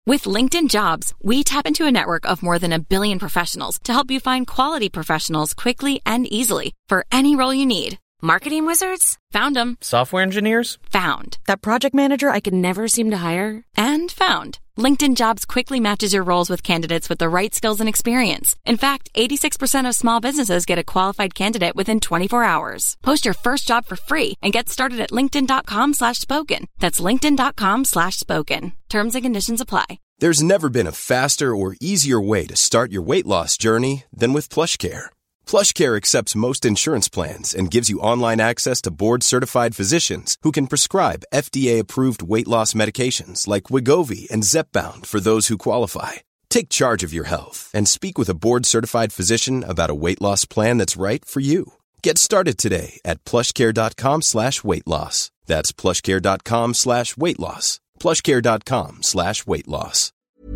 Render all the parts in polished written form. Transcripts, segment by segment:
With LinkedIn Jobs, we tap into a network of more than 1 billion professionals to help you find quality professionals quickly and easily for any role you need. Marketing wizards? Found them. Software engineers? Found. That project manager I could never seem to hire? And found. LinkedIn Jobs quickly matches your roles with candidates with the right skills and experience. In fact, 86% of small businesses get a qualified candidate within 24 hours. Post your first job for free and get started at linkedin.com/spoken. That's linkedin.com/spoken. Terms and conditions apply. There's never been a faster or easier way to start your weight loss journey than with PlushCare. PlushCare accepts most insurance plans and gives you online access to board-certified physicians who can prescribe FDA-approved weight loss medications like Wegovy and Zepbound for those who qualify. Take charge of your health and speak with a board-certified physician about a weight loss plan that's right for you. Get started today at plushcare.com/weight loss. That's plushcare.com/weight loss. plushcare.com/weight loss.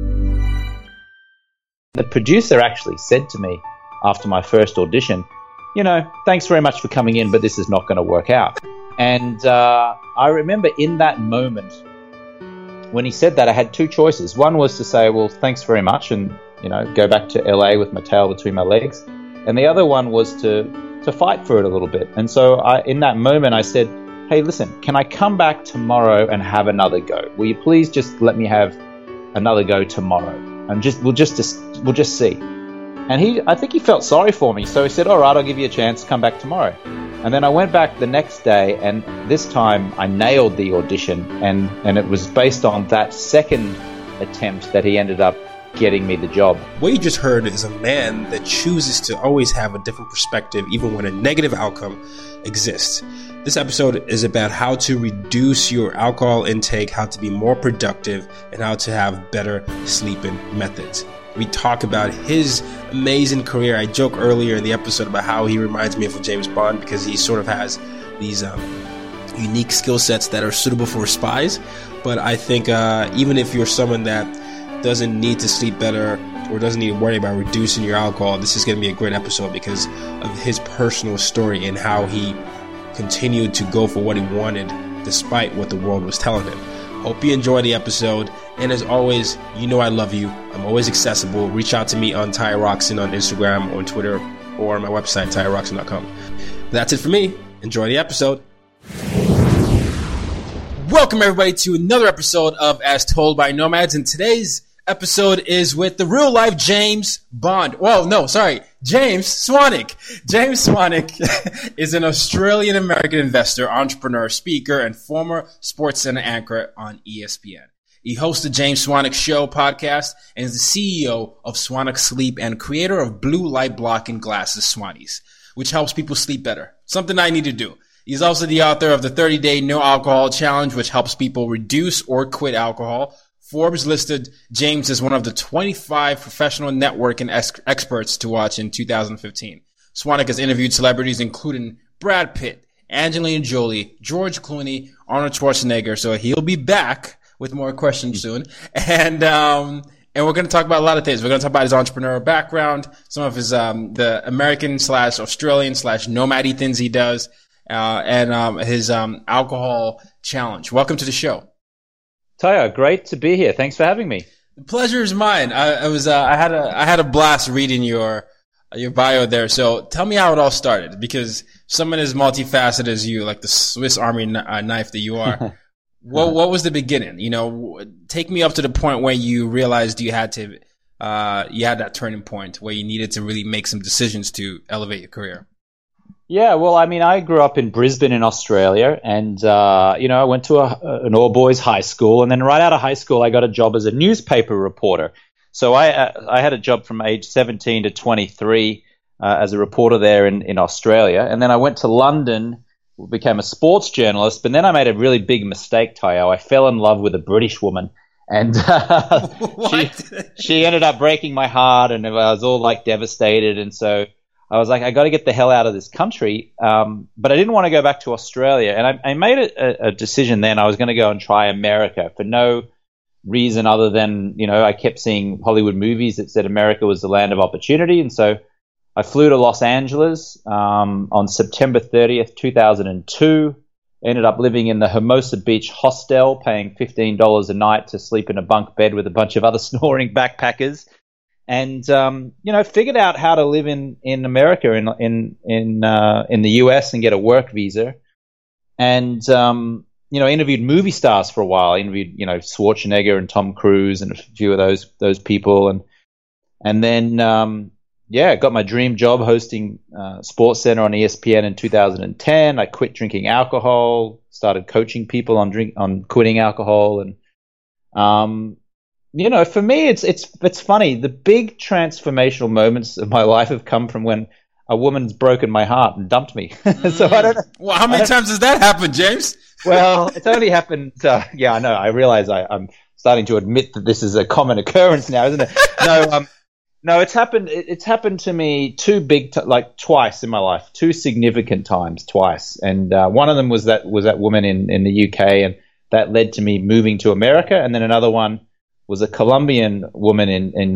The producer actually said to me after my first audition, thanks very much for coming in, but this is not going to work out. And I remember in that moment when he said that, I had two choices. One was to say, well, thanks very much, and go back to LA with my tail between my legs. And the other one was to fight for it a little bit. And so in that moment, I said, hey, listen, can I come back tomorrow and have another go? Will you please just let me have another go tomorrow? And we'll just see. And I think he felt sorry for me. So he said, all right, I'll give you a chance, come back tomorrow. And then I went back the next day, and this time I nailed the audition. And it was based on that second attempt that he ended up getting me the job. What you just heard is a man that chooses to always have a different perspective, even when a negative outcome exists. This episode is about how to reduce your alcohol intake, how to be more productive, and how to have better sleeping methods. We talk about his amazing career. I joked earlier in the episode about how he reminds me of James Bond because he sort of has these unique skill sets that are suitable for spies. But I think even if you're someone that doesn't need to sleep better or doesn't need to worry about reducing your alcohol, this is going to be a great episode because of his personal story and how he continued to go for what he wanted despite what the world was telling him. Hope you enjoy the episode. And as always, I love you. I'm always accessible. Reach out to me on Ty Roxon on Instagram or on Twitter or on my website, tyroxon.com. That's it for me. Enjoy the episode. Welcome everybody to another episode of As Told by Nomads. And today's episode is with the real life James Bond. Well, no, sorry. James Swanwick. James Swanwick is an Australian American investor, entrepreneur, speaker, and former SportsCenter anchor on ESPN. He hosts the James Swanwick Show podcast and is the CEO of Swanwick Sleep and creator of blue light blocking glasses Swannies, which helps people sleep better. Something I need to do. He's also the author of the 30-Day No Alcohol Challenge, which helps people reduce or quit alcohol. Forbes listed James as one of the 25 professional networking experts to watch in 2015. Swanwick has interviewed celebrities including Brad Pitt, Angelina Jolie, George Clooney, Arnold Schwarzenegger. So he'll be back with more questions soon. And we're going to talk about a lot of things. We're going to talk about his entrepreneurial background, some of his the American/Australian/nomad things he does, and his alcohol challenge. Welcome to the show. Taya, great to be here. Thanks for having me. The pleasure is mine. I had a blast reading your bio there. So tell me how it all started, because someone as multifaceted as you, like the Swiss Army knife that you are, what was the beginning? Take me up to the point where you realized you had that turning point where you needed to really make some decisions to elevate your career. Yeah, well, I grew up in Brisbane in Australia, and I went to an all-boys high school, and then right out of high school, I got a job as a newspaper reporter. So I had a job from age 17 to 23 as a reporter there in Australia, and then I went to London, became a sports journalist, but then I made a really big mistake, Tayo. I fell in love with a British woman, and she ended up breaking my heart, and I was all devastated, and so I was like, I got to get the hell out of this country. But I didn't want to go back to Australia. And I made a decision then. I was going to go and try America for no reason other than, I kept seeing Hollywood movies that said America was the land of opportunity. And so I flew to Los Angeles on September 30th, 2002. Ended up living in the Hermosa Beach hostel, paying $15 a night to sleep in a bunk bed with a bunch of other snoring backpackers, and figured out how to live in America, in the US, and get a work visa, and interviewed movie stars for a while. I interviewed Schwarzenegger and Tom Cruise and a few of those people, and then got my dream job hosting SportsCenter on ESPN in 2010. I quit drinking alcohol, started coaching people on quitting alcohol, and for me, it's funny. The big transformational moments of my life have come from when a woman's broken my heart and dumped me. So I don't know. Well, how many times has that happened, James? Well, it's only happened. I know. I realize I'm starting to admit that this is a common occurrence now, isn't it? No, it's happened. It's happened to me twice in my life, two significant times, twice. And one of them was that woman in the UK, and that led to me moving to America. And then another one was a Colombian woman in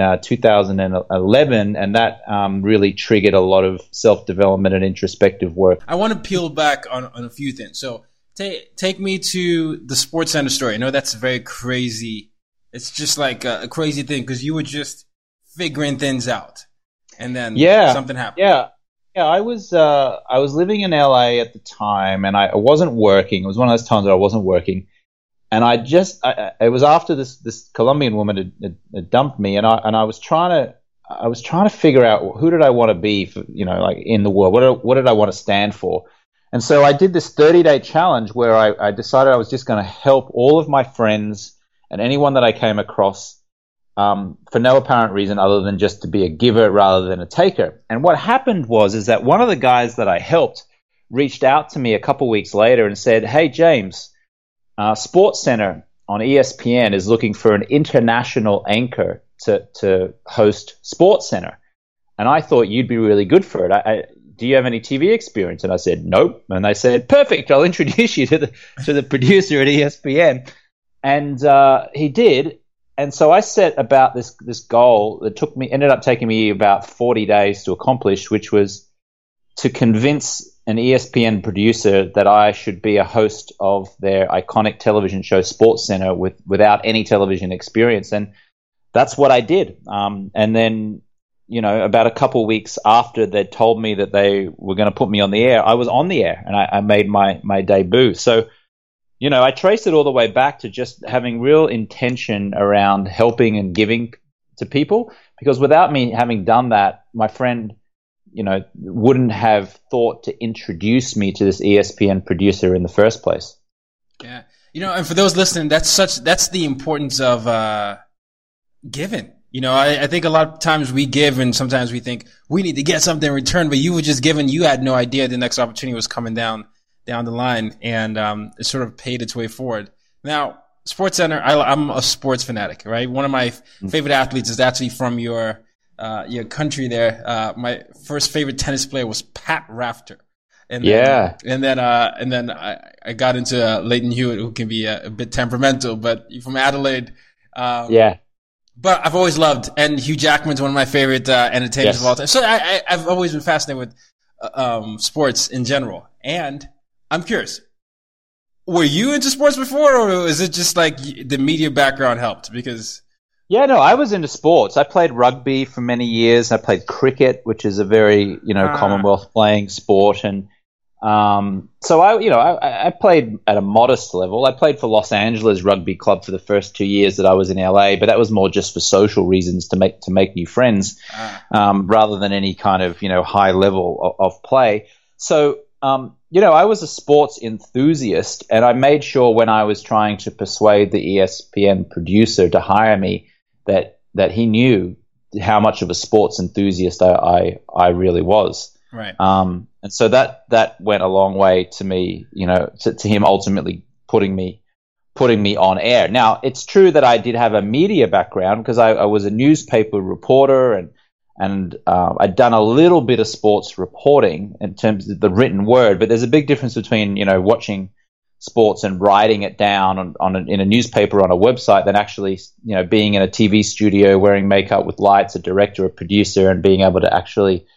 2011, and that really triggered a lot of self-development and introspective work. I want to peel back on a few things. So take me to the SportsCenter story. I know that's very crazy. It's just like a crazy thing because you were just figuring things out, and then something happened. Yeah. I was living in LA at the time, and I wasn't working. It was one of those times that I wasn't working, and it was after this Colombian woman had dumped me, and I was trying to figure out who did I want to be for, in the world. What did I want to stand for? And so I did this 30-day challenge where I decided I was just going to help all of my friends and anyone that I came across, for no apparent reason other than just to be a giver rather than a taker. And what happened is that one of the guys that I helped reached out to me a couple weeks later and said, "Hey, James, SportsCenter on ESPN is looking for an international anchor to host SportsCenter. And I thought you'd be really good for it. Do you have any TV experience?" And I said, "Nope." And they said, "Perfect, I'll introduce you to the producer at ESPN." And he did. And so I set about this goal that ended up taking me about 40 days to accomplish, which was to convince an ESPN producer that I should be a host of their iconic television show SportsCenter without any television experience. And that's what I did. And then, about a couple weeks after they told me that they were going to put me on the air, I was on the air, and I made my debut. So, I trace it all the way back to just having real intention around helping and giving to people, because without me having done that, my friend, wouldn't have thought to introduce me to this ESPN producer in the first place. Yeah. And for those listening, that's the importance of giving. I think a lot of times we give, and sometimes we think we need to get something in return, but you were just giving. You had no idea the next opportunity was coming down the line, and it sort of paid its way forward. Now, SportsCenter, I'm a sports fanatic, right? One of my favorite athletes is actually from your country there. My first favorite tennis player was Pat Rafter. And then I got into Leighton Hewitt, who can be a bit temperamental, but from Adelaide. But I've always loved, and Hugh Jackman's one of my favorite entertainers of all time. So I've always been fascinated with sports in general. And I'm curious, were you into sports before, or is it just like the media background helped? Because I was into sports. I played rugby for many years. I played cricket, which is a very Commonwealth playing sport, and so I played at a modest level. I played for Los Angeles Rugby Club for the first 2 years that I was in LA, but that was more just for social reasons to make new friends, rather than any kind of high level of play. So I was a sports enthusiast, and I made sure when I was trying to persuade the ESPN producer to hire me that he knew how much of a sports enthusiast I really was. Right. And so that went a long way to me, to him ultimately putting me on air. Now, it's true that I did have a media background because I was a newspaper reporter, and I'd done a little bit of sports reporting in terms of the written word, but there's a big difference between, watching sports and writing it down in a newspaper on a website than actually, being in a TV studio wearing makeup with lights, a director, a producer, and being able to actually,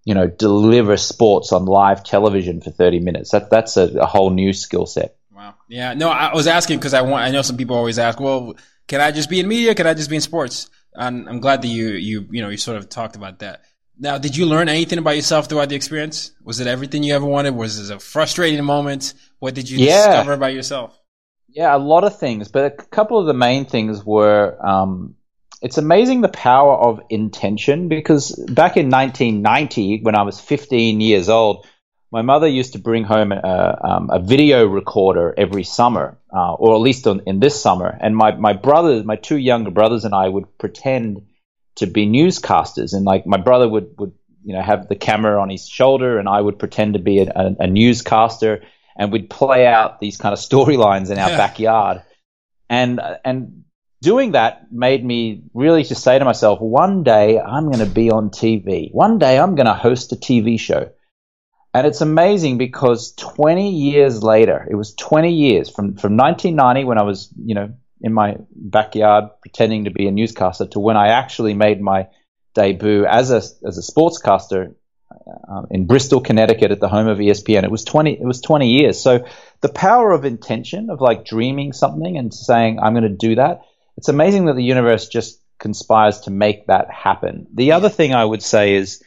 deliver sports on live television for 30 minutes. That's a whole new skill set. Wow. Yeah. No, I was asking because I know some people always ask, well, can I just be in media? Can I just be in sports? And I'm glad that you sort of talked about that. Now, did you learn anything about yourself throughout the experience? Was it everything you ever wanted? Was it a frustrating moment? What did you discover about yourself? Yeah, a lot of things, but a couple of the main things were, it's amazing the power of intention, because back in 1990, when I was 15 years old, my mother used to bring home a video recorder every summer, or at least in this summer. And my brothers, my two younger brothers and I would pretend to be newscasters. And like my brother would have the camera on his shoulder, and I would pretend to be a newscaster, and we'd play out these kind of storylines in our backyard. And doing that made me really just say to myself, one day I'm going to be on TV. One day I'm going to host a TV show. And it's amazing because 20 years later, it was 20 years from 1990 when I was, in my backyard pretending to be a newscaster, to when I actually made my debut as a sportscaster in Bristol, Connecticut, at the home of ESPN. It was 20 years. So the power of intention, of like dreaming something and saying, I'm going to do that. It's amazing that the universe just conspires to make that happen. The other thing I would say is,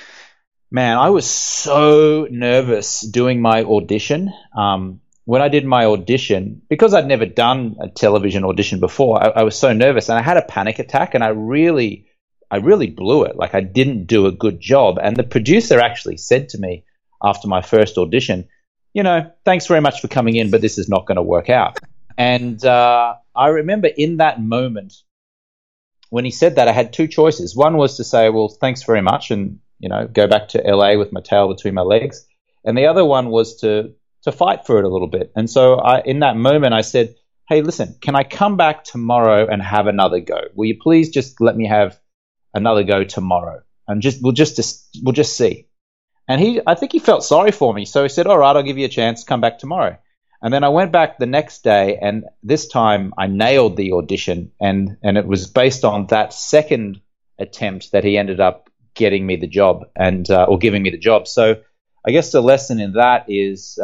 man, I was so nervous doing my audition. When I did my audition, because I'd never done a television audition before, I was so nervous, and I had a panic attack, and I really blew it. Like, I didn't do a good job. And the producer actually said to me after my first audition, thanks very much for coming in, but this is not going to work out. And I remember in that moment when he said that, I had two choices. One was to say, well, thanks very much, and go back to LA with my tail between my legs. And the other one was to fight for it a little bit. And so in that moment, I said, hey, listen, can I come back tomorrow and have another go? Will you please just let me have another go tomorrow? And we'll just see. And I think he felt sorry for me. So he said, all right, I'll give you a chance. Come back tomorrow. And then I went back the next day, and this time I nailed the audition. And it was based on that second attempt that he ended up getting me the job or giving me the job. So I guess the lesson in that is,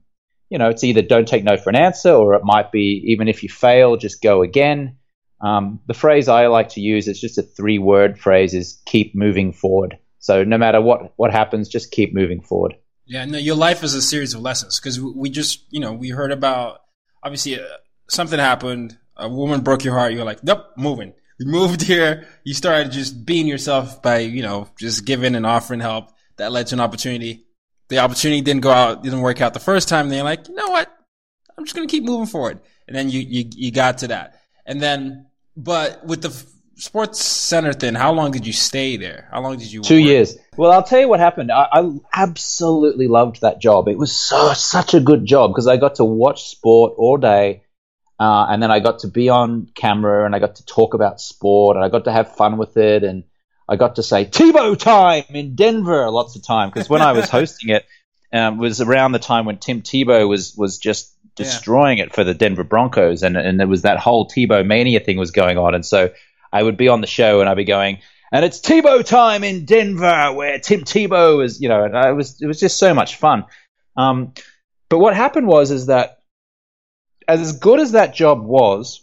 it's either don't take no for an answer, or it might be, even if you fail, just go again. The phrase I like to use, it's just a 3-word phrase, is keep moving forward. So no matter what happens, just keep moving forward. Yeah, no, your life is a series of lessons, because we just, we heard about, obviously something happened, a woman broke your heart, you're like, nope, moving. You moved here, you started just being yourself by, just giving and offering help. That led to an opportunity. The opportunity didn't work out the first time. Then you're like, you know what? I'm just going to keep moving forward. And then you got to that. And then, but with the Sports Center thing, how long did you stay there? How long did you 2 years. Well, I'll tell you what happened. I absolutely loved that job. It was such a good job, because I got to watch sport all day. And then I got to be on camera, and I got to talk about sport, and I got to have fun with it. And I got to say Tebow time in Denver lots of time, because when I was hosting it, was around the time when Tim Tebow was just destroying it for the Denver Broncos, and there was that whole Tebow mania thing was going on. And so I would be on the show, and I'd be going, and it's Tebow time in Denver, where Tim Tebow is, and it was just so much fun. But what happened is that as good as that job was,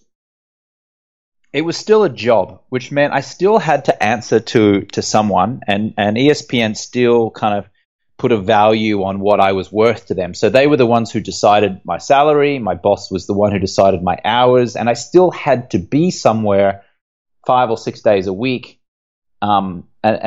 it was still a job, which meant I still had to answer to someone, and ESPN still kind of put a value on what I was worth to them. So they were the ones who decided my salary. My boss was the one who decided my hours, and I still had to be somewhere 5 or 6 days a week. And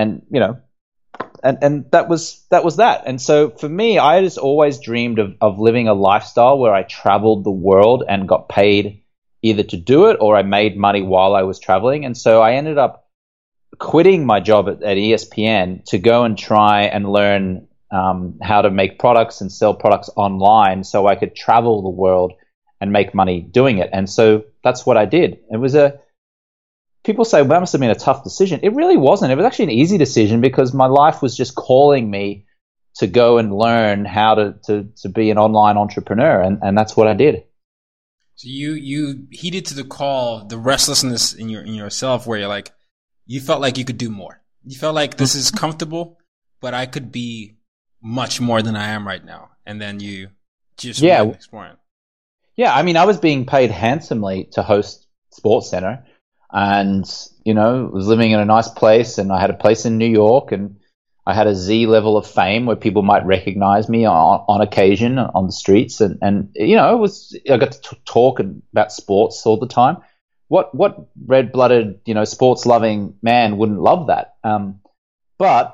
that was that. And so for me, I just always dreamed of living a lifestyle where I traveled the world and got paid either to do it, or I made money while I was traveling. And so I ended up quitting my job at ESPN to go and try and learn how to make products and sell products online, so I could travel the world and make money doing it. And so that's what I did. It was people say, well, that must have been a tough decision. It really wasn't. It was actually an easy decision, because my life was just calling me to go and learn how to be an online entrepreneur. And that's what I did. So you heeded to the call, the restlessness in yourself, where you're like, you felt like you could do more. You felt like this is comfortable, but I could be much more than I am right now. And then you just exploring. Yeah, I mean, I was being paid handsomely to host SportsCenter, and was living in a nice place, and I had a place in New York, and I had a Z level of fame where people might recognize me on occasion on the streets, and I got to talk about sports all the time. What red-blooded sports-loving man wouldn't love that? But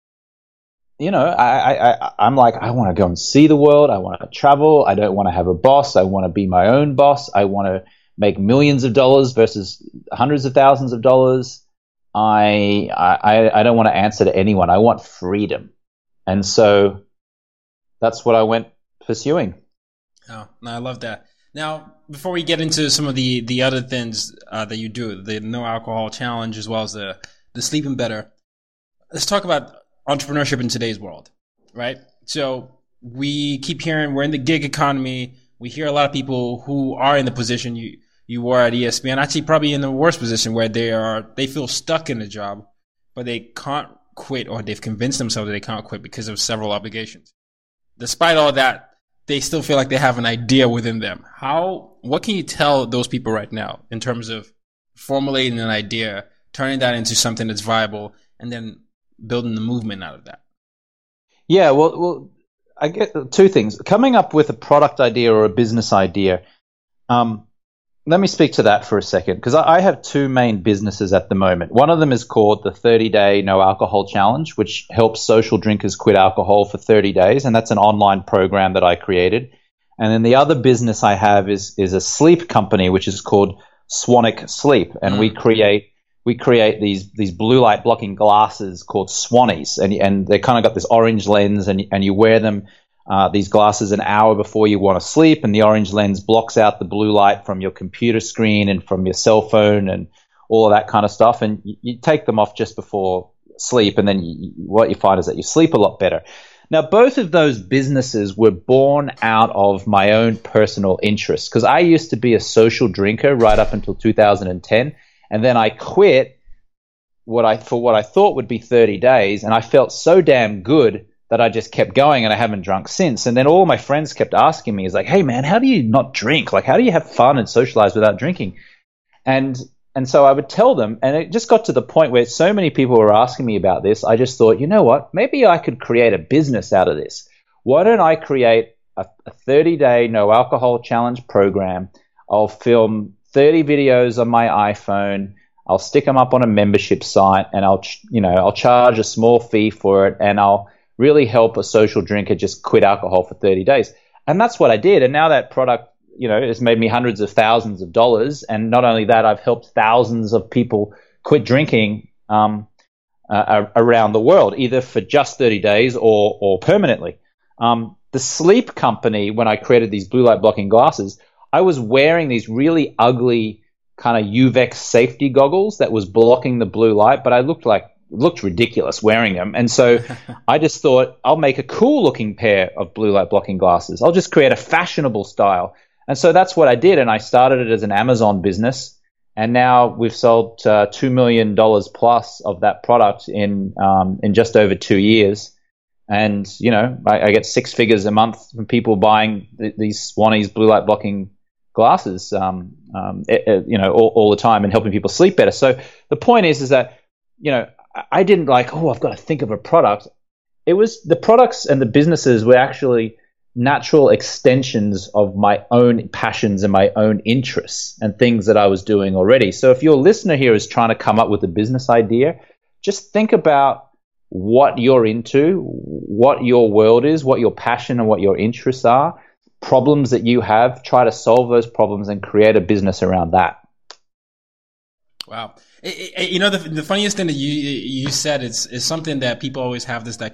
I'm like, I want to go and see the world. I want to travel. I don't want to have a boss. I want to be my own boss. I want to make millions of dollars versus hundreds of thousands of dollars. I don't want to answer to anyone. I want freedom. And so that's what I went pursuing. Oh, no, I love that. Now, before we get into some of the other things that you do, the no alcohol challenge as well as the sleeping better, let's talk about entrepreneurship in today's world, right? So we keep hearing we're in the gig economy. We hear a lot of people who are in the position you were at ESPN, actually probably in the worst position where they feel stuck in a job, but they can't quit, or they've convinced themselves that they can't quit because of several obligations. Despite all that, they still feel like they have an idea within them. What can you tell those people right now in terms of formulating an idea, turning that into something that's viable, and then building the movement out of that? Yeah, well, I get two things. Coming up with a product idea or a business idea. Let me speak to that for a second, because I have two main businesses at the moment. One of them is called the 30-Day No Alcohol Challenge, which helps social drinkers quit alcohol for 30 days, and that's an online program that I created. And then the other business I have is a sleep company, which is called Swanic Sleep, and we create these blue light blocking glasses called Swannies, and they kind of got this orange lens, and you wear them, these glasses, an hour before you want to sleep, and the orange lens blocks out the blue light from your computer screen and from your cell phone and all of that kind of stuff, and you take them off just before sleep, and then what you find is that you sleep a lot better. Now, both of those businesses were born out of my own personal interests, because I used to be a social drinker right up until 2010. And then I quit for what I thought would be 30 days, and I felt so damn good that I just kept going, and I haven't drunk since. And then all my friends kept asking me, hey man, how do you not drink? Like, how do you have fun and socialize without drinking? And so I would tell them, and it just got to the point where so many people were asking me about this, I just thought, you know what, maybe I could create a business out of this. Why don't I create a 30-day no alcohol challenge program? I'll film 30 videos on my iPhone. I'll stick them up on a membership site, and I'll charge a small fee for it, and I'll really help a social drinker just quit alcohol for 30 days. And that's what I did. And now that product, has made me hundreds of thousands of dollars. And not only that, I've helped thousands of people quit drinking around the world, either for just 30 days or permanently. The sleep company, when I created these blue light blocking glasses, I was wearing these really ugly kind of UVEX safety goggles that was blocking the blue light, but I looked ridiculous wearing them. And so I just thought, I'll make a cool looking pair of blue light blocking glasses. I'll just create a fashionable style. And so that's what I did. And I started it as an Amazon business. And now we've sold $2 million plus of that product in just over 2 years. And, I get 6 figures a month from people buying these Swannies blue light blocking glasses, all the time, and helping people sleep better. So the point is that, I didn't I've got to think of a product. It was the products and the businesses were actually natural extensions of my own passions and my own interests and things that I was doing already. So if your listener here is trying to come up with a business idea, just think about what you're into, what your world is, what your passion and what your interests are, problems that you have, try to solve those problems and create a business around that. Wow. The funniest thing that you said is something that people always have this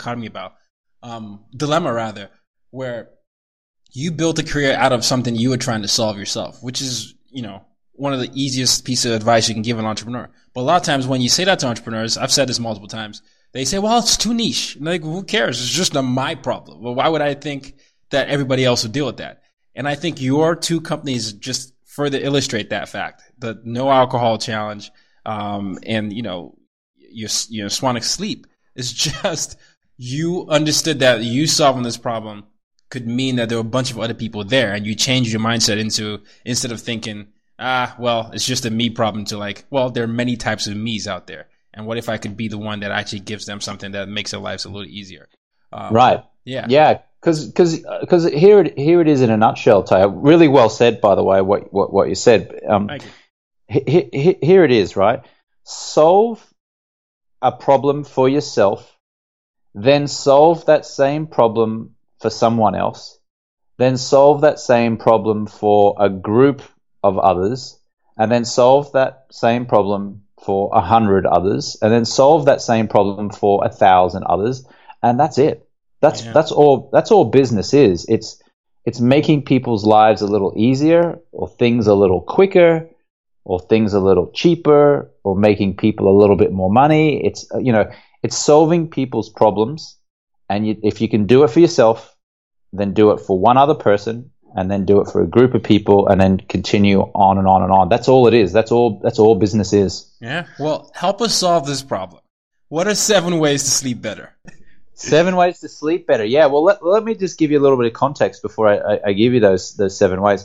dilemma rather, where you built a career out of something you were trying to solve yourself, which is, one of the easiest pieces of advice you can give an entrepreneur. But a lot of times when you say that to entrepreneurs, I've said this multiple times, they say, well, it's too niche. Like, who cares? It's just not my problem. Well, why would I think that everybody else would deal with that? And I think your two companies just further illustrate that fact. The no alcohol challenge, and your Swanic Sleep is just you understood that you solving this problem could mean that there were a bunch of other people there, and you changed your mindset into, instead of thinking, well, it's just a me problem, to like, well, there are many types of me's out there. And what if I could be the one that actually gives them something that makes their lives a little easier? Right. Yeah. Yeah. Because here it is in a nutshell, Ty. Really well said, by the way, what you said. Thank you. Here it is, right? Solve a problem for yourself, then solve that same problem for someone else, then solve that same problem for a group of others, and then solve that same problem for 100 others, and then solve that same problem for 1,000 others, and that's it. That's all business is. It's making people's lives a little easier, or things a little quicker, or things a little cheaper, or making people a little bit more money. It's it's solving people's problems, and if you can do it for yourself, then do it for one other person, and then do it for a group of people, and then continue on and on and on. That's all it is. That's all business is. Yeah. Well, help us solve this problem. What are 7 ways to sleep better? 7 ways to sleep better. Yeah. Well, let me just give you a little bit of context before I give you those 7 ways.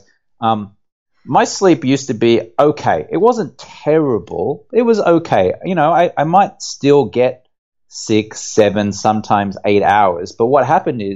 My sleep used to be okay. It wasn't terrible. It was okay. I might still get 6, 7, sometimes 8 hours. But what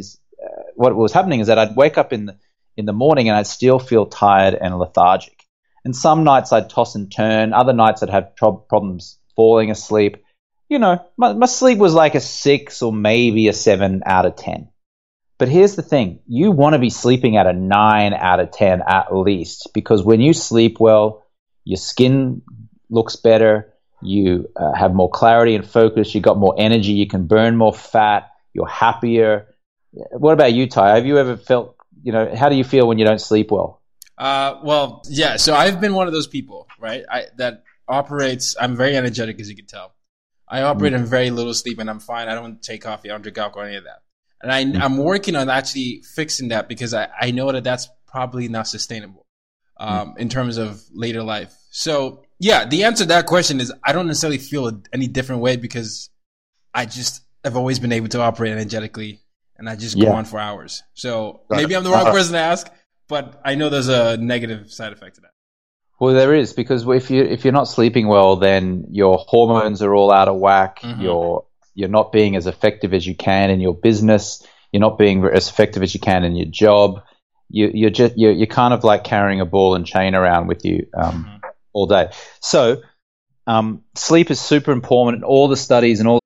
was happening is that I'd wake up in the morning and I'd still feel tired and lethargic. And some nights I'd toss and turn. Other nights I'd have problems falling asleep. My sleep was like a 6 or maybe a 7 out of 10. But here's the thing. You want to be sleeping at a 9 out of 10 at least, because when you sleep well, your skin looks better, you have more clarity and focus, you got more energy, you can burn more fat, you're happier. What about you, Ty? Have you ever felt, how do you feel when you don't sleep well? Well, yeah. So I've been one of those people, right? That operates. I'm very energetic, as you can tell. I operate on very little sleep, and I'm fine. I don't take coffee, I don't drink alcohol, any of that. And I'm working on actually fixing that, because I know that that's probably not sustainable in terms of later life. So yeah, the answer to that question is I don't necessarily feel any different way, because I just have always been able to operate energetically, and I just go on for hours. So maybe I'm the wrong person to ask, but I know there's a negative side effect to that. Well, there is, because if you're not sleeping well, then your hormones are all out of whack. Mm-hmm. You're not being as effective as you can in your business. You're not being as effective as you can in your job. You're kind of like carrying a ball and chain around with you all day. So sleep is super important. All the studies and all.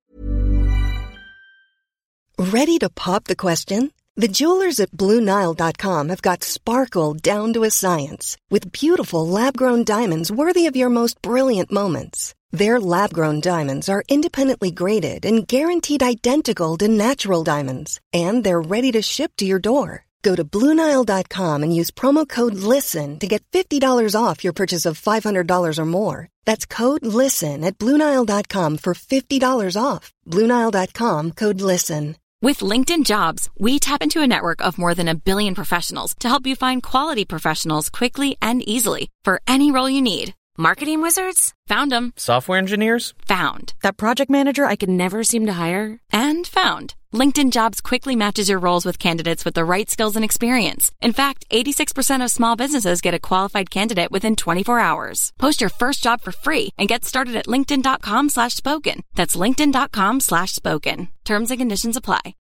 Ready to pop the question? The jewelers at BlueNile.com have got sparkle down to a science with beautiful lab-grown diamonds worthy of your most brilliant moments. Their lab-grown diamonds are independently graded and guaranteed identical to natural diamonds, and they're ready to ship to your door. Go to BlueNile.com and use promo code LISTEN to get $50 off your purchase of $500 or more. That's code LISTEN at BlueNile.com for $50 off. BlueNile.com, code LISTEN. With LinkedIn Jobs, we tap into a network of more than 1 billion professionals to help you find quality professionals quickly and easily for any role you need. Marketing wizards? Found them. Software engineers? Found. That project manager I could never seem to hire? And found. LinkedIn Jobs quickly matches your roles with candidates with the right skills and experience. In fact, 86% of small businesses get a qualified candidate within 24 hours. Post your first job for free and get started at linkedin.com/spoken. That's linkedin.com/spoken. Terms and conditions apply.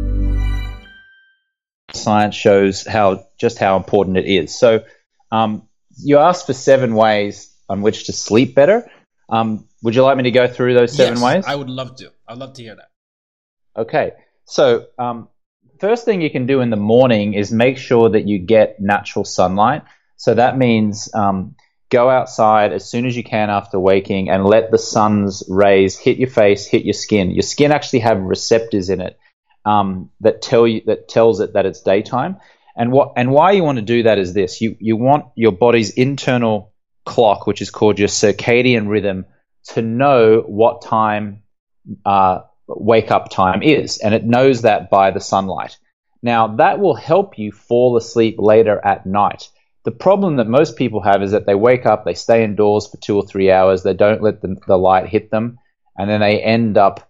Science shows how important it is. So you asked for 7 ways on which to sleep better. Would you like me to go through those 7 ways? I would love to. I'd love to hear that. Okay. So first thing you can do in the morning is make sure that you get natural sunlight. So that means go outside as soon as you can after waking and let the sun's rays hit your face, hit your skin. Your skin actually have receptors in it that tells it that it's daytime. And why you want to do that is this. You want your body's internal clock, which is called your circadian rhythm, to know what time wake up time is, and it knows that by the sunlight. Now, that will help you fall asleep later at night. The problem that most people have is that they wake up, they stay indoors for 2 or 3 hours, they don't let the light hit them, and then they end up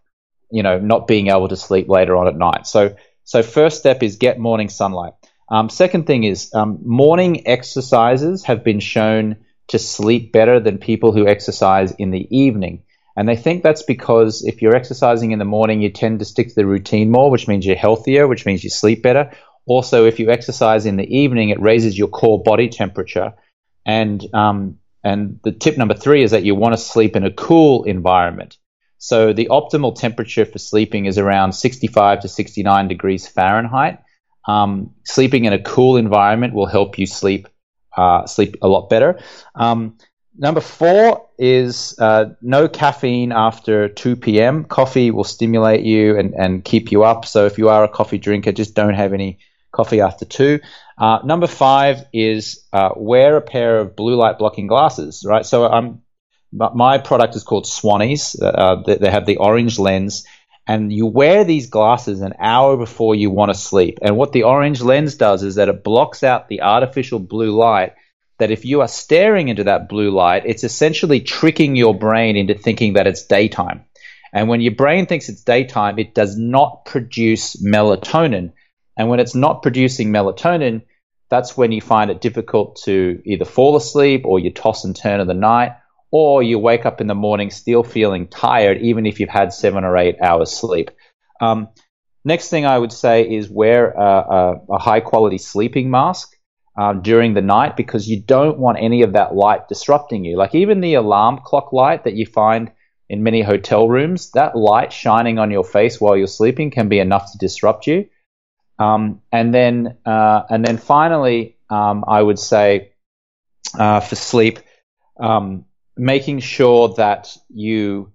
not being able to sleep later on at night. So first step is get morning sunlight. Second thing is morning exercises have been shown to sleep better than people who exercise in the evening. And they think that's because if you're exercising in the morning, you tend to stick to the routine more, which means you're healthier, which means you sleep better. Also, if you exercise in the evening, it raises your core body temperature. And the tip number 3 is that you want to sleep in a cool environment. So the optimal temperature for sleeping is around 65 to 69 degrees Fahrenheit. Sleeping in a cool environment will help you sleep a lot better. Number 4 is no caffeine after 2 p.m. Coffee will stimulate you and keep you up. So if you are a coffee drinker, just don't have any coffee after 2. Number 5 is wear a pair of blue light blocking glasses, right? So my product is called Swannies. They have the orange lens, and you wear these glasses an hour before you want to sleep. And what the orange lens does is that it blocks out the artificial blue light, that if you are staring into that blue light, it's essentially tricking your brain into thinking that it's daytime. And when your brain thinks it's daytime, it does not produce melatonin. And when it's not producing melatonin, that's when you find it difficult to either fall asleep, or you toss and turn in the night, or you wake up in the morning still feeling tired, even if you've had 7 or 8 hours sleep. Next thing I would say is wear a high-quality sleeping mask during the night, because you don't want any of that light disrupting you. Like even the alarm clock light that you find in many hotel rooms, that light shining on your face while you're sleeping can be enough to disrupt you. And then finally, I would say for sleep, making sure that you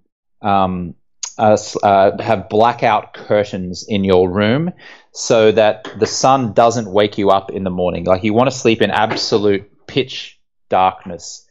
have blackout curtains in your room so that the sun doesn't wake you up in the morning. Like you want to sleep in absolute pitch darkness.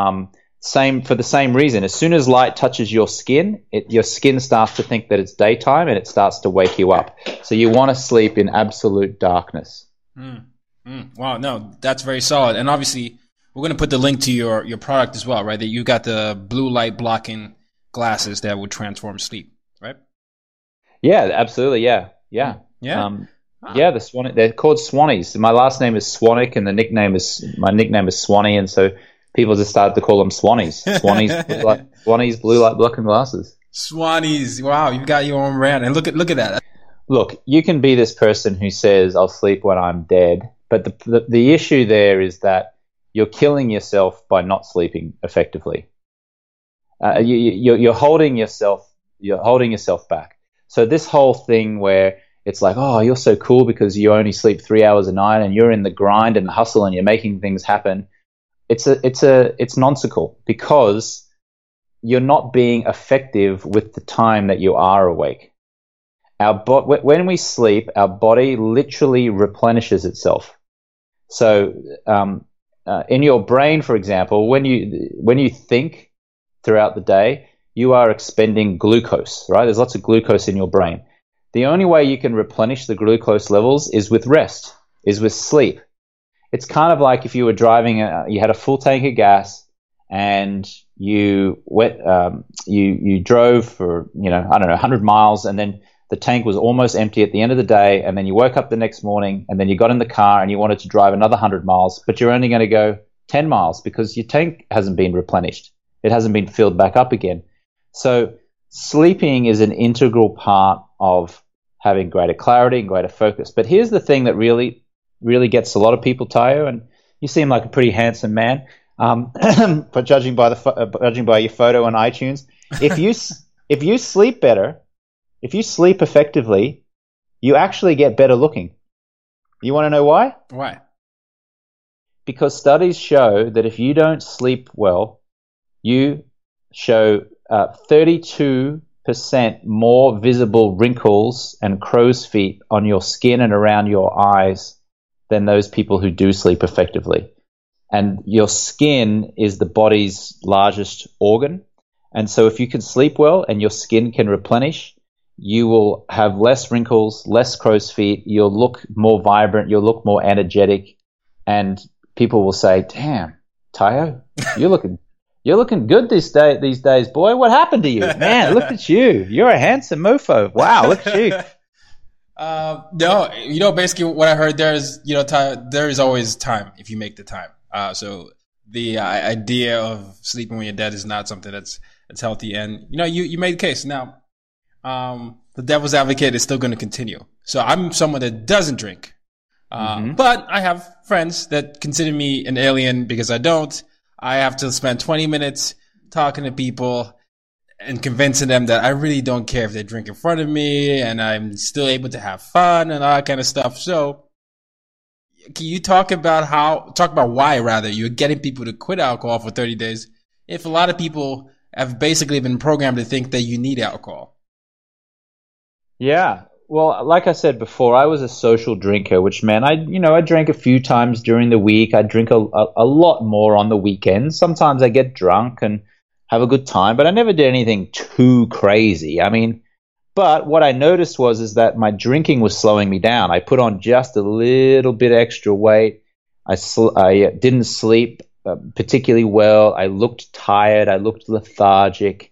For the same reason, as soon as light touches your skin, your skin starts to think that it's daytime and it starts to wake you up. So you want to sleep in absolute darkness. Wow, no, that's very solid. And obviously, we're going to put the link to your product as well, right? That you got the blue light blocking glasses that would transform sleep, right? Yeah, absolutely. Yeah. Yeah. Yeah, they're called Swannies. My last name is Swanick, and my nickname is Swanee, and so people just started to call them Swannies. Swannies blue light blocking glasses. Swannies. Wow, you got your own brand. And look at that. Look, you can be this person who says, I'll sleep when I'm dead. But the issue there is that you're killing yourself by not sleeping effectively. You're holding yourself back. So this whole thing where it's like, oh, you're so cool because you only sleep 3 hours a night and you're in the grind and the hustle and you're making things happen. It's nonsensical, because you're not being effective with the time that you are awake. When we sleep, our body literally replenishes itself. So in your brain, for example, when you think throughout the day, you are expending glucose, right? There's lots of glucose in your brain. The only way you can replenish the glucose levels is with rest, is with sleep. It's kind of like if you were driving, you had a full tank of gas, and you drove for 100 miles, and then the tank was almost empty at the end of the day, and then you woke up the next morning, and then you got in the car and you wanted to drive another 100 miles, but you're only going to go 10 miles because your tank hasn't been replenished. It hasn't been filled back up again. So sleeping is an integral part of having greater clarity and greater focus. But here's the thing that really, really gets a lot of people, Tayo, and you seem like a pretty handsome man, but judging by your photo on iTunes, if you sleep better, if you sleep effectively, you actually get better looking. You want to know why? Why? Because studies show that if you don't sleep well, you show 32% more visible wrinkles and crow's feet on your skin and around your eyes than those people who do sleep effectively. And your skin is the body's largest organ. And so if you can sleep well and your skin can replenish, you will have less wrinkles, less crow's feet, you'll look more vibrant, you'll look more energetic, and people will say, damn, Tayo, you're You're looking good these days, boy. What happened to you? Man, look at you. You're a handsome mofo. Wow, look at you. No, basically what I heard there is, there is always time if you make the time. So the idea of sleeping when you're dead is not something that's healthy. And, you made the case. Now, the devil's advocate is still going to continue. So I'm someone that doesn't drink. But I have friends that consider me an alien because I don't. I have to spend 20 minutes talking to people and convincing them that I really don't care if they drink in front of me and I'm still able to have fun and all that kind of stuff. So can you talk about why you're getting people to quit alcohol for 30 days if a lot of people have basically been programmed to think that you need alcohol? Yeah. Well, like I said before, I was a social drinker, which meant I drank a few times during the week. I drink a lot more on the weekends. Sometimes I get drunk and have a good time, but I never did anything too crazy. I mean, but what I noticed is that my drinking was slowing me down. I put on just a little bit extra weight. I didn't sleep particularly well. I looked tired. I looked lethargic.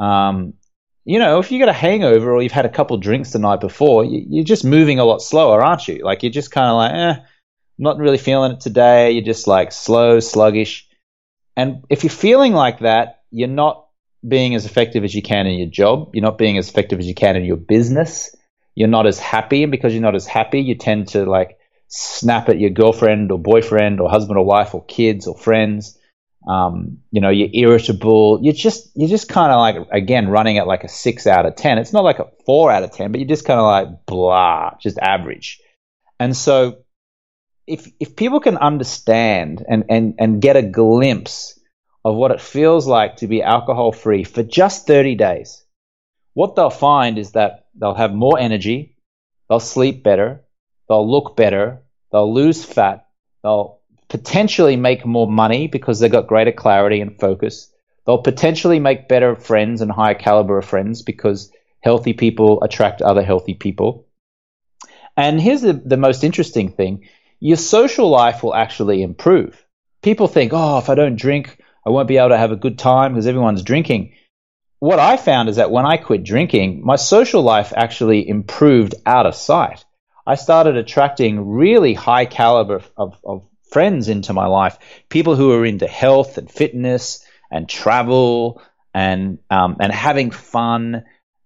If you got a hangover or you've had a couple drinks the night before, you're just moving a lot slower, aren't you? Like you're just kind of like, I'm not really feeling it today. You're just like slow, sluggish. And if you're feeling like that, you're not being as effective as you can in your job. You're not being as effective as you can in your business. You're not as happy. And because you're not as happy, you tend to like snap at your girlfriend or boyfriend or husband or wife or kids or friends. You're irritable. You're just kind of like, again, running at like a 6 out of 10. It's not like a 4 out of 10, but you're just kind of like blah, just average. And so if people can understand and get a glimpse of what it feels like to be alcohol free for just 30 days, what they'll find is that they'll have more energy, they'll sleep better, they'll look better, they'll lose fat, they'll potentially make more money because they've got greater clarity and focus. They'll potentially make better friends and higher caliber of friends because healthy people attract other healthy people. And here's the most interesting thing. Your social life will actually improve. People think, if I don't drink, I won't be able to have a good time because everyone's drinking. What I found is that when I quit drinking, my social life actually improved out of sight. I started attracting really high caliber of friends into my life, people who are into health and fitness and travel and having fun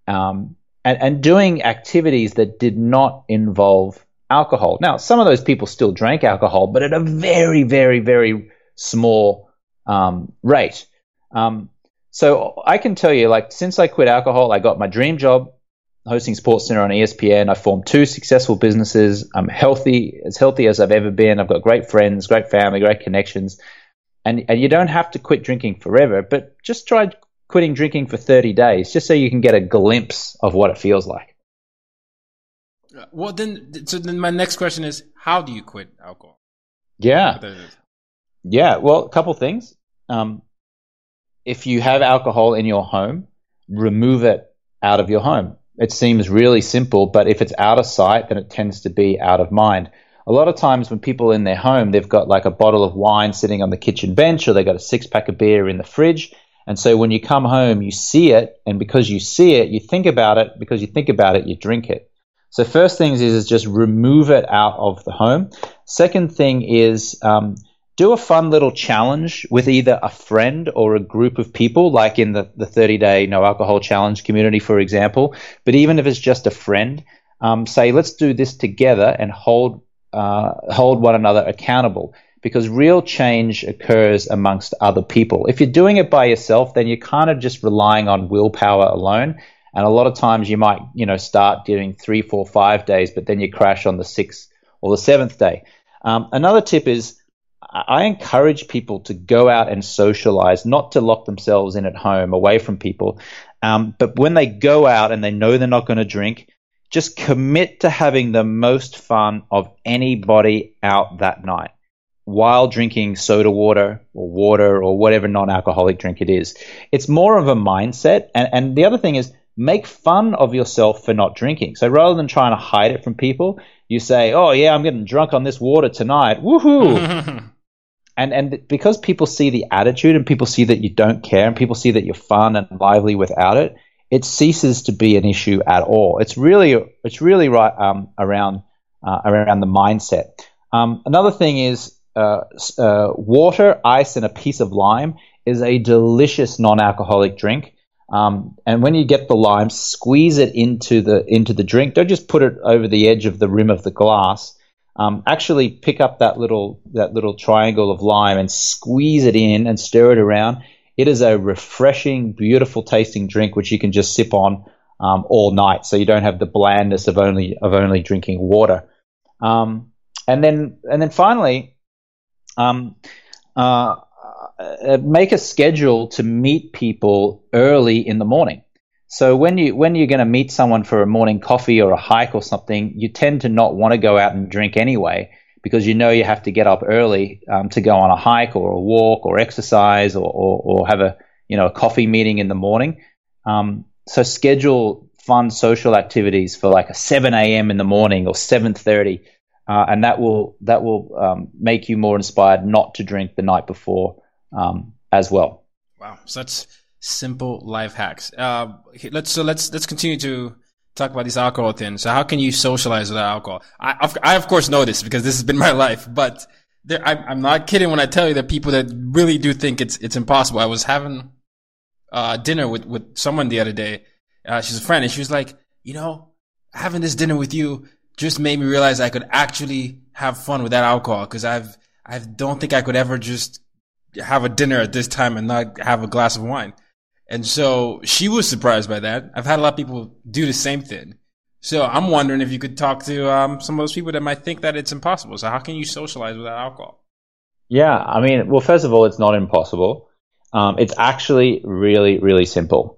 and doing activities that did not involve alcohol. Now, some of those people still drank alcohol, but at a very, very, very small rate. So I can tell you, like, since I quit alcohol, I got my dream job hosting SportsCenter on ESPN. I formed 2 successful businesses. I'm healthy as I've ever been. I've got great friends, great family, great connections. And you don't have to quit drinking forever, but just try quitting drinking for 30 days just so you can get a glimpse of what it feels like. Well, then my next question is, how do you quit alcohol? Yeah. Well, a couple things. If you have alcohol in your home, remove it out of your home. It seems really simple, but if it's out of sight, then it tends to be out of mind. A lot of times when people in their home, they've got like a bottle of wine sitting on the kitchen bench, or they've got a 6-pack of beer in the fridge. And so when you come home, you see it, and because you see it, you think about it. Because you think about it, you drink it. So first things is just remove it out of the home. Second thing is do a fun little challenge with either a friend or a group of people, like in the 30-day no alcohol challenge community, for example. But even if it's just a friend, say, let's do this together and hold one another accountable, because real change occurs amongst other people. If you're doing it by yourself, then you're kind of just relying on willpower alone. And a lot of times you might, start doing 3, 4, 5 days, but then you crash on the 6th or the 7th day. Another tip is, I encourage people to go out and socialize, not to lock themselves in at home away from people. But when they go out and they know they're not going to drink, just commit to having the most fun of anybody out that night while drinking soda water or whatever non-alcoholic drink it is. It's more of a mindset. And the other thing is, make fun of yourself for not drinking. So rather than trying to hide it from people, you say, oh, yeah, I'm getting drunk on this water tonight. Woohoo! And because people see the attitude and people see that you don't care and people see that you're fun and lively without it, it ceases to be an issue at all. It's really right around the mindset. Another thing is water, ice, and a piece of lime is a delicious non-alcoholic drink. And when you get the lime, squeeze it into the drink. Don't just put it over the edge of the rim of the glass. Actually pick up that little triangle of lime and squeeze it in and stir it around. It is a refreshing, beautiful tasting drink which you can just sip on all night, so you don't have the blandness of only drinking water. And then finally, make a schedule to meet people early in the morning. So when you're going to meet someone for a morning coffee or a hike or something, you tend to not want to go out and drink anyway, because you know you have to get up early to go on a hike or a walk or exercise or have a coffee meeting in the morning. So schedule fun social activities for like a 7 a.m. in the morning or 7:30, and that will make you more inspired not to drink the night before as well. Wow, such simple life hacks. Let's continue to talk about these alcohol things. So how can you socialize without alcohol? I of course know this because this has been my life, but I'm not kidding when I tell you that people that really do think it's impossible. I was having dinner with someone the other day. She's a friend, and she was like, having this dinner with you just made me realize I could actually have fun without alcohol, because I don't think I could ever just have a dinner at this time and not have a glass of wine. And so she was surprised by that. I've had a lot of people do the same thing. So I'm wondering if you could talk to some of those people that might think that it's impossible. So how can you socialize without alcohol? Yeah, I mean, well, first of all, it's not impossible. It's actually really, really simple.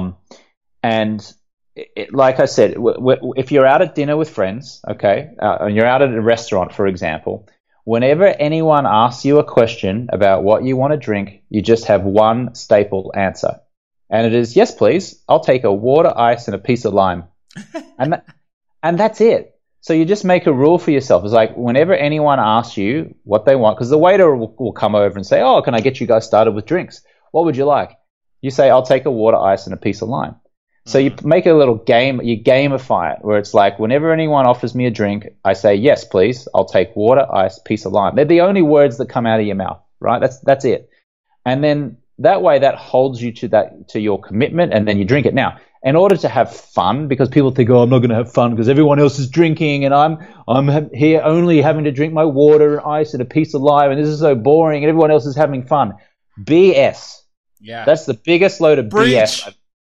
And like I said, if you're out at dinner with friends, okay, and you're out at a restaurant, for example, whenever anyone asks you a question about what you want to drink, you just have one staple answer. And it is, yes, please, I'll take a water, ice, and a piece of lime. And that's it. So you just make a rule for yourself. It's like whenever anyone asks you what they want, because the waiter will come over and say, oh, can I get you guys started with drinks? What would you like? You say, I'll take a water, ice, and a piece of lime. So you make a little game, you gamify it, where it's like whenever anyone offers me a drink, I say, yes, please, I'll take water, ice, piece of lime. They're the only words that come out of your mouth, right? That's it. And then that way that holds you to your commitment, and then you drink it. Now, in order to have fun, because people think, oh, I'm not going to have fun because everyone else is drinking and I'm here only having to drink my water and ice and a piece of lime, and this is so boring and everyone else is having fun. BS. Yeah. That's the biggest load of Breach. BS.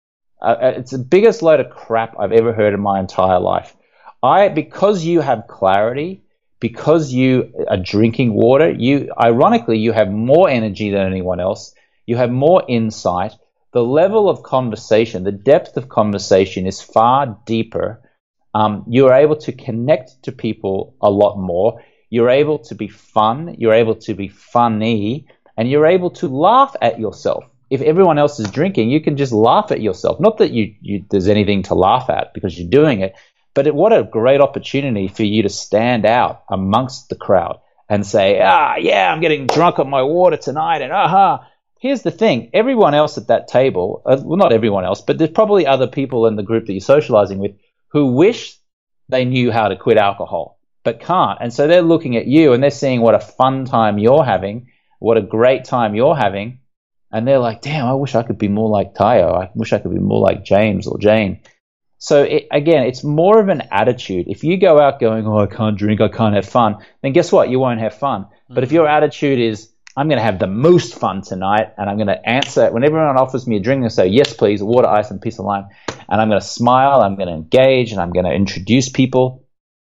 It's the biggest load of crap I've ever heard in my entire life. Because you have clarity, because you are drinking water, ironically, you have more energy than anyone else. You have more insight. The level of conversation, the depth of conversation is far deeper. You are able to connect to people a lot more. You're able to be fun. You're able to be funny. And you're able to laugh at yourself. If everyone else is drinking, you can just laugh at yourself. Not that there's anything to laugh at because you're doing it, but what a great opportunity for you to stand out amongst the crowd and say, yeah, I'm getting drunk on my water tonight, and Here's the thing. Everyone else at that table, well, not everyone else, but there's probably other people in the group that you're socializing with who wish they knew how to quit alcohol but can't. And so they're looking at you and they're seeing what a fun time you're having, what a great time you're having. And they're like, damn, I wish I could be more like Tayo. I wish I could be more like James or Jane. So again, it's more of an attitude. If you go out going, oh, I can't drink, I can't have fun, then guess what? You won't have fun. Mm-hmm. But if your attitude is, I'm going to have the most fun tonight, and I'm going to answer whenever anyone offers me a drink, and say, yes, please, water, ice, and a piece of lime. And I'm going to smile, I'm going to engage, and I'm going to introduce people.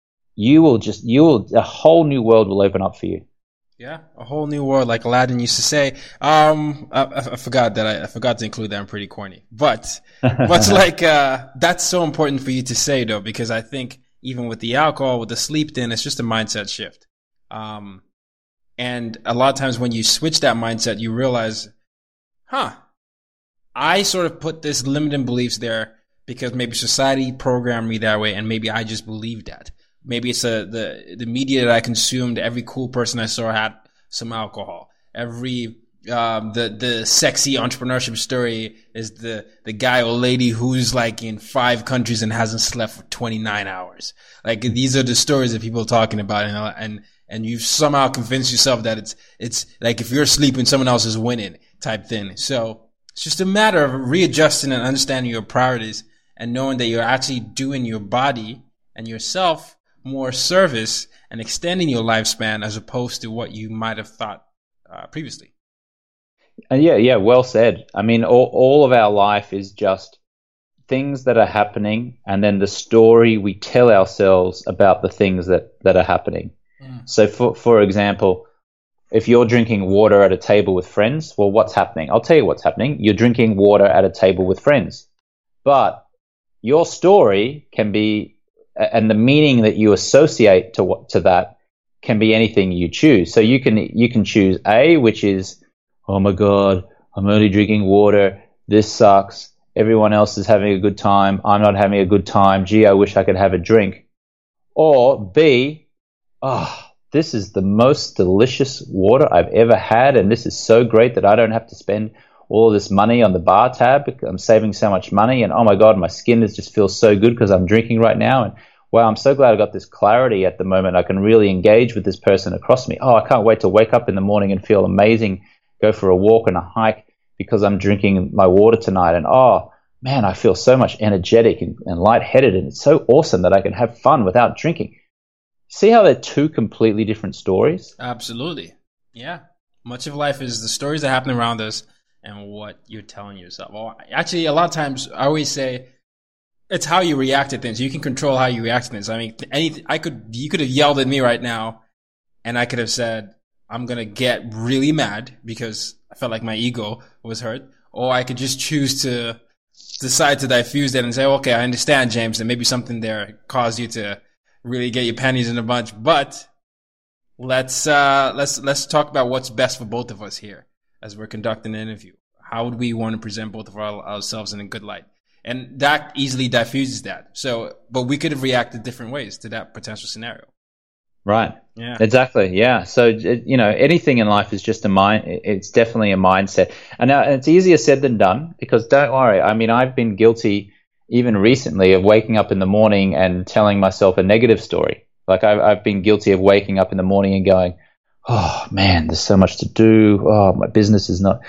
A whole new world will open up for you. Yeah, a whole new world, like Aladdin used to say. I forgot to include that. I'm pretty corny, but like that's so important for you to say though, because I think even with the alcohol, with the sleep, then it's just a mindset shift. And a lot of times when you switch that mindset, you realize, I sort of put this limiting beliefs there because maybe society programmed me that way, and maybe I just believed that. Maybe it's the media that I consumed. Every cool person I saw had some alcohol. Every the sexy entrepreneurship story is the guy or lady who's like in 5 countries and hasn't slept for 29 hours. Like these are the stories that people are talking about, and you've somehow convinced yourself that it's like if you're sleeping, someone else is winning type thing. So it's just a matter of readjusting and understanding your priorities and knowing that you're actually doing your body and yourself more service and extending your lifespan as opposed to what you might have thought previously. Yeah, well said. I mean, all of our life is just things that are happening, and then the story we tell ourselves about the things that are happening. So, for example, if you're drinking water at a table with friends, well, what's happening? I'll tell you what's happening. You're drinking water at a table with friends. But your story can be, and the meaning that you associate to that can be anything you choose. So you can choose A, which is, oh my God, I'm only drinking water. This sucks. Everyone else is having a good time. I'm not having a good time. Gee, I wish I could have a drink. Or B, this is the most delicious water I've ever had, and this is so great that I don't have to spend all this money on the bar tab. I'm saving so much money, and oh my God, my skin just feels so good because I'm drinking right now. And wow, I'm so glad I got this clarity at the moment. I can really engage with this person across me. Oh, I can't wait to wake up in the morning and feel amazing, go for a walk and a hike because I'm drinking my water tonight. And oh man, I feel so much energetic and lightheaded, and it's so awesome that I can have fun without drinking. See how they're two completely different stories? Absolutely. Yeah. Much of life is the stories that happen around us and what you're telling yourself. Well, actually, a lot of times I always say it's how you react to things. You can control how you react to things. I mean, you could have yelled at me right now and I could have said, I'm going to get really mad because I felt like my ego was hurt. Or I could just choose to decide to diffuse that and say, okay, I understand, James, that maybe something there caused you to really get your panties in a bunch, but let's talk about what's best for both of us here as we're conducting an interview. How would we want to present both of ourselves in a good light? And that easily diffuses that. So, but we could have reacted different ways to that potential scenario. Right. Yeah. Exactly. Yeah. So, anything in life is just it's definitely a mindset. And now it's easier said than done because don't worry. I mean, I've been guilty even recently of waking up in the morning and telling myself a negative story. Like I've been guilty of waking up in the morning and going, oh man, there's so much to do. Oh, my business is not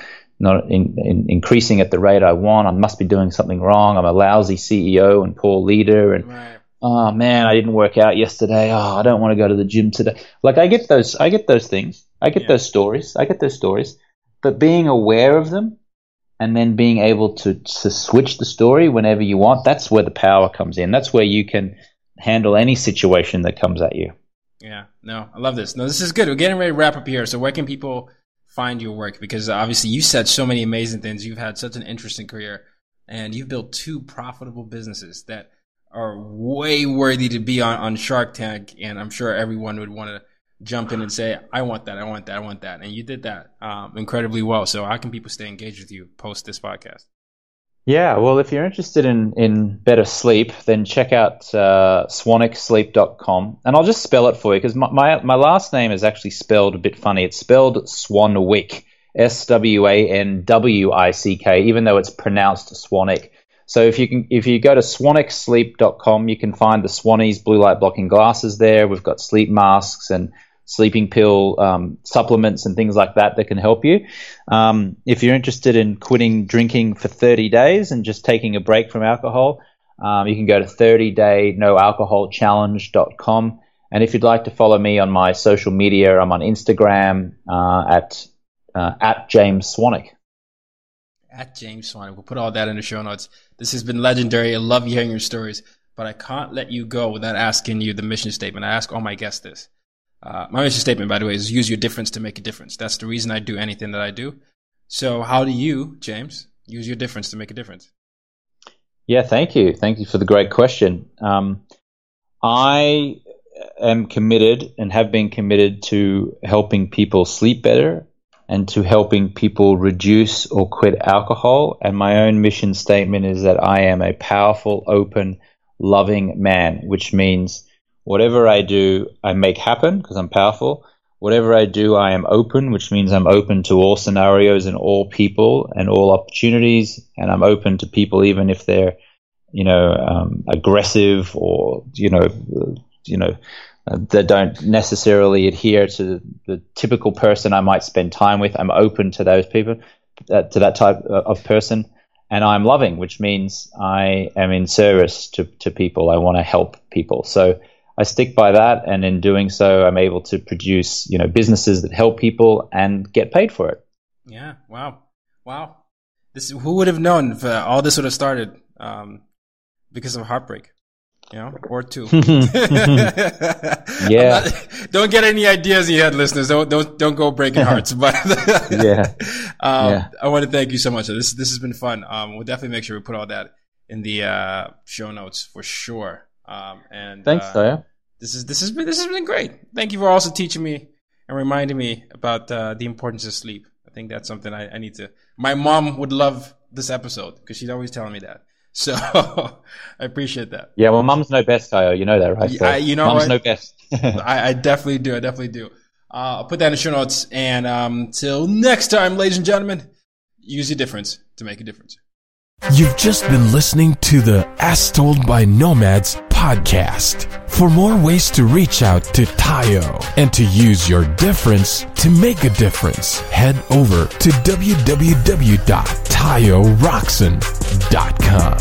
increasing at the rate I want. I must be doing something wrong. I'm a lousy CEO and poor leader. And right. Oh man, I didn't work out yesterday. Oh, I don't want to go to the gym today. Like I get those things. I get those stories. But being aware of them and then being able to switch the story whenever you want, that's where the power comes in. That's where you can handle any situation that comes at you. Yeah, no, I love this. No, this is good. We're getting ready to wrap up here. So where can people find your work? Because obviously you said so many amazing things. You've had such an interesting career and you've built 2 profitable businesses that are way worthy to be on Shark Tank. And I'm sure everyone would want to jump in and say, I want that. And you did that incredibly well. So how can people stay engaged with you post this podcast? Yeah, well, if you're interested in better sleep, then check out swanicsleep.com. And I'll just spell it for you because my last name is actually spelled a bit funny. It's spelled Swanwick, Swanwick, even though it's pronounced Swanic. So if you go to swanicsleep.com, you can find the Swannies blue light blocking glasses there. We've got sleep masks and sleeping pill supplements and things like that can help you. If you're interested in quitting drinking for 30 days and just taking a break from alcohol, you can go to 30daynoalcoholchallenge.com. And if you'd like to follow me on my social media, I'm on Instagram at James Swanwick. At James Swanwick. We'll put all that in the show notes. This has been legendary. I love hearing your stories, but I can't let you go without asking you the mission statement. I ask all my guests this. My mission statement, by the way, is use your difference to make a difference. That's the reason I do anything that I do. So how do you, James, use your difference to make a difference? Yeah, thank you. Thank you for the great question. I am committed and have been committed to helping people sleep better and to helping people reduce or quit alcohol. And my own mission statement is that I am a powerful, open, loving man, which means whatever I do, I make happen because I'm powerful. whatever I do, I am open, which means I'm open to all scenarios and all people and all opportunities. And I'm open to people, even if they're, aggressive or, that don't necessarily adhere to the typical person I might spend time with. I'm open to those people, to that type of person. And I'm loving, which means I am in service to people. I want to help people. So I stick by that. And in doing so, I'm able to produce, businesses that help people and get paid for it. Yeah. Wow. Who would have known if all this would have started because of heartbreak? Or two. Yeah. Don't get any ideas in your head, listeners. Don't go breaking hearts. But I want to thank you so much. This has been fun. We'll definitely make sure we put all that in the show notes for sure. And thanks, Saya. This has been great. Thank you for also teaching me and reminding me about the importance of sleep. I think that's something I need to. My mom would love this episode because she's always telling me that. So I appreciate that. Yeah, well, mums know best, Tayo. You know that, right? So mums know best. I definitely do. I'll put that in the show notes. And till next time, ladies and gentlemen, use your difference to make a difference. You've just been listening to the As Told by Nomads podcast. For more ways to reach out to Tayo and to use your difference to make a difference, head over to www.tayoroxen.com.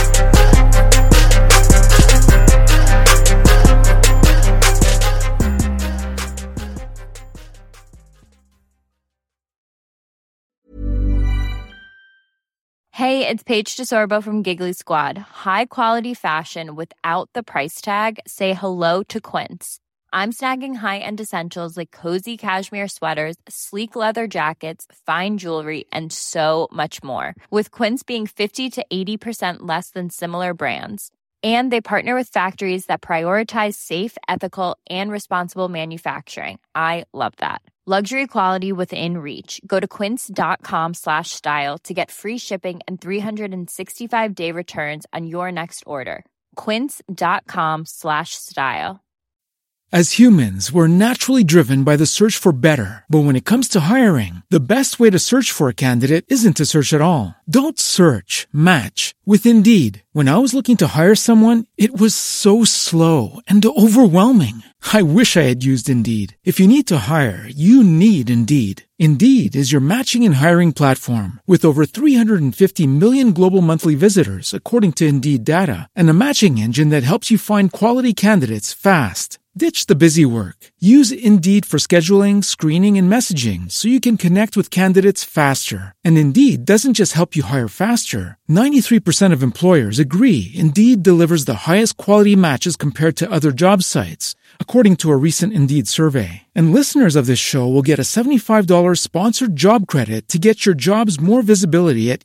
Hey, it's Paige DeSorbo from Giggly Squad. High quality fashion without the price tag. Say hello to Quince. I'm snagging high-end essentials like cozy cashmere sweaters, sleek leather jackets, fine jewelry, and so much more. With Quince being 50 to 80% less than similar brands. And they partner with factories that prioritize safe, ethical, and responsible manufacturing. I love that. Luxury quality within reach. Go to quince.com/style to get free shipping and 365-day returns on your next order. Quince.com/style. As humans, we're naturally driven by the search for better. But when it comes to hiring, the best way to search for a candidate isn't to search at all. Don't search, match with Indeed. When I was looking to hire someone, it was so slow and overwhelming. I wish I had used Indeed. If you need to hire, you need Indeed. Indeed is your matching and hiring platform with over 350 million global monthly visitors, according to Indeed data, and a matching engine that helps you find quality candidates fast. Ditch the busy work. Use Indeed for scheduling, screening, and messaging so you can connect with candidates faster. And Indeed doesn't just help you hire faster. 93% of employers agree Indeed delivers the highest quality matches compared to other job sites, according to a recent Indeed survey. And listeners of this show will get a $75 sponsored job credit to get your jobs more visibility at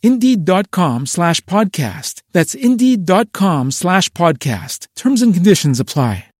Indeed.com/podcast. That's Indeed.com/podcast. Terms and conditions apply.